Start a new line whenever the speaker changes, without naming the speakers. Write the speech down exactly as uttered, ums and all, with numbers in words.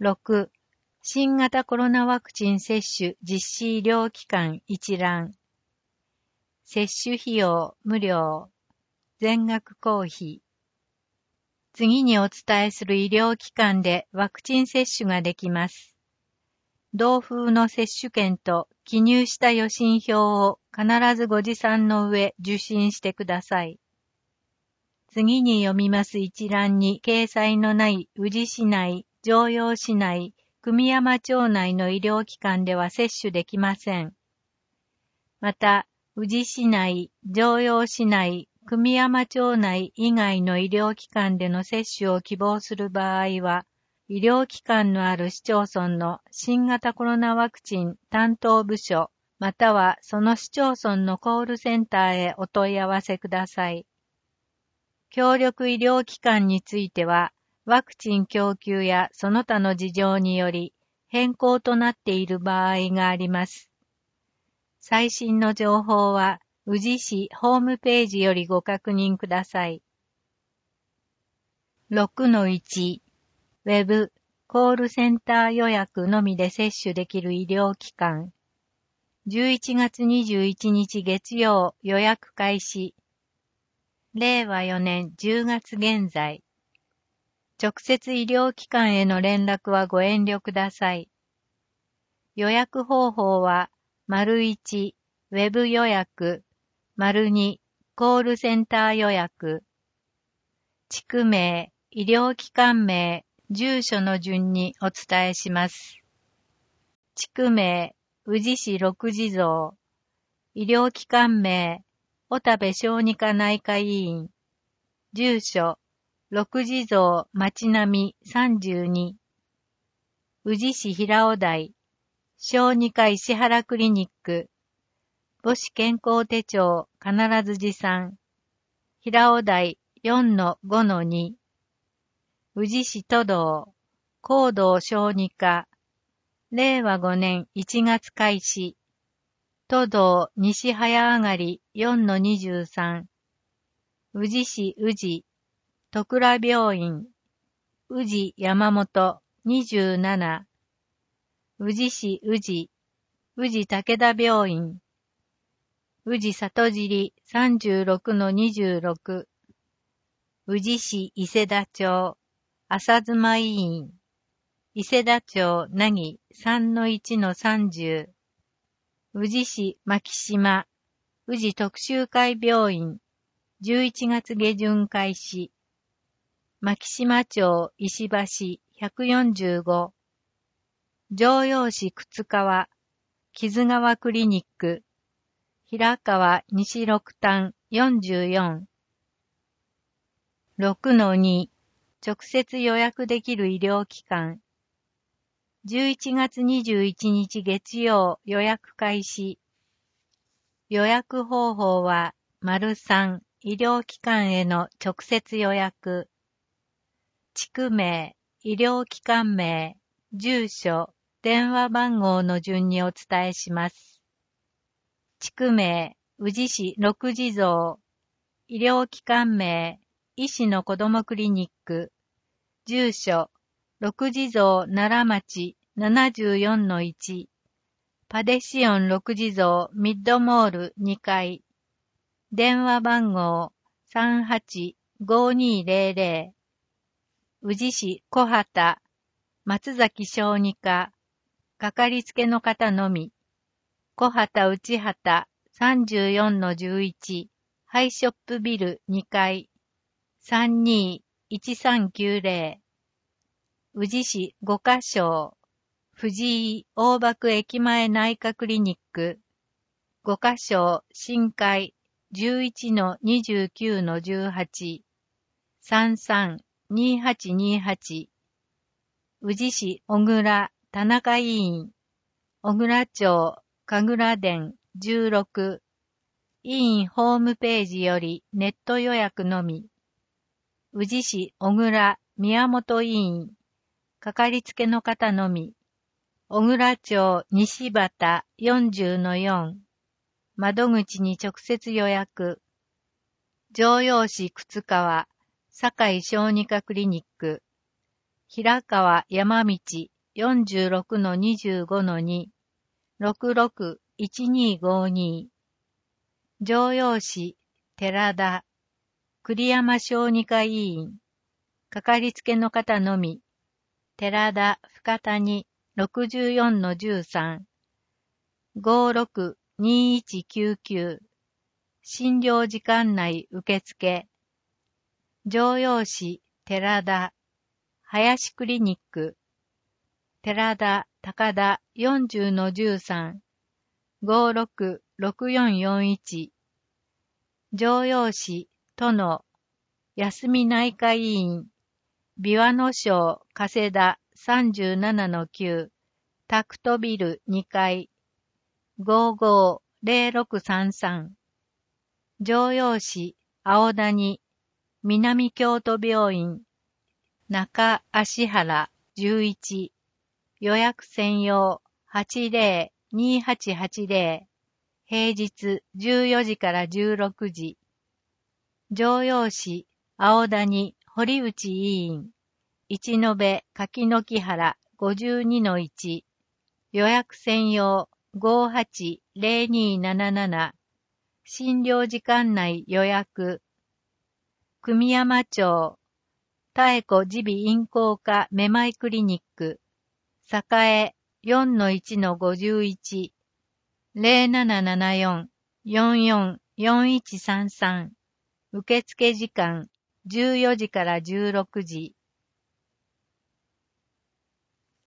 ろく、新型コロナワクチン接種実施医療機関一覧。接種費用無料。全額公費。次にお伝えする医療機関でワクチン接種ができます。同封の接種券と記入した予診票を必ずご持参の上受診してください。次に読みます一覧に掲載のない宇治市内、城陽市内、久美山町内の医療機関では接種できません。また、宇治市内、城陽市内、久美山町内以外の医療機関での接種を希望する場合は、医療機関のある市町村の新型コロナワクチン担当部署、またはその市町村のコールセンターへお問い合わせください。協力医療機関については、ワクチン供給やその他の事情により変更となっている場合があります。最新の情報は、宇治市ホームページよりご確認ください。ろくのいち、ウェブ、コールセンター予約のみで接種できる医療機関。じゅういちがつにじゅういちにち月曜予約開始。れいわよねんじゅうがつ現在。直接医療機関への連絡はご遠慮ください。予約方法は、丸いち、ウェブ予約、丸に、コールセンター予約。地区名、医療機関名、住所の順にお伝えします。地区名、宇治市六地蔵。医療機関名、小田部小児科内科医院。住所、六地蔵町並さんじゅうに。宇治市平尾台。小児科石原クリニック。母子健康手帳必ず持参。平尾台 よんのごのに。宇治市都道。高道小児科。れいわごねんいちがつ開始。都道西早上がり よんのにじゅうさん。宇治市宇治。戸倉病院。宇治山本にじゅうなな。宇治市宇治。宇治武田病院。宇治里尻 さんじゅうろくのにじゅうろく。宇治市伊勢田町。浅妻医院。伊勢田町凪 さんのいちのさんじゅう。宇治市牧島。宇治特集会病院。じゅういちがつ下旬開始。牧島町石橋ひゃくよんじゅうご。城陽市靴川。木津川クリニック。平川西六反よんじゅうよん。ろくのに、直接予約できる医療機関。じゅういちがつにじゅういちにち月曜予約開始。予約方法は、丸さん、医療機関への直接予約。地区名、医療機関名、住所、電話番号の順にお伝えします。地区名、宇治市六地蔵。医療機関名、医師の子どもクリニック。住所、六地蔵奈良町 ななじゅうよんのいち。パデシオン六地蔵ミッドモールにかい。電話番号 さんはちごにぜろぜろ。宇治市小畑。松崎小児科。かかりつけの方のみ。小畑内畑 さんじゅうよんのじゅういち。ハイショップビルにかい。さんにいちさんきゅうぜろ。宇治市五箇荘。藤井大爆駅前内科クリニック。五箇荘新海 じゅういちのにじゅうきゅうのじゅうはち。さんさんにはちにはち。宇治市小倉田中医院。小倉町神楽殿じゅうろく。医院ホームページよりネット予約のみ。宇治市小倉宮本医院。かかりつけの方のみ。小倉町西畑よんじゅうのよん。窓口に直接予約。城陽市靴川堺小児科クリニック。平川山道よんじゅうろくのにじゅうごのに、ろくろくいちにごに、常陽市寺田、栗山小児科医院、かかりつけの方のみ、寺田深谷ろくじゅうよんのじゅうさん、ごろくにいちきゅうきゅう、診療時間内受付、常陽市寺田、林クリニック、寺田高田よんじゅうのじゅうさん、ごろくろくよんよんいち、常陽市殿、休み内科医院、琵琶の省加世田さんじゅうななのきゅう、タクトビルにかい、ごごーぜろろくさんさん、常陽市青谷、南京都病院、中足原じゅういち、予約専用はちぜろにはちはちぜろ、平日じゅうよじからじゅうろくじ、常陽市青谷堀内医院、一延柿の木原ごじゅうにのいち、予約専用ごはちぜろになななな、診療時間内予約、組山町、妙子耳鼻咽喉科めまいクリニック、栄 よんのいちのごじゅういち、ぜろななななよん よんよんよんいちさんさん、受付時間じゅうよじからじゅうろくじ、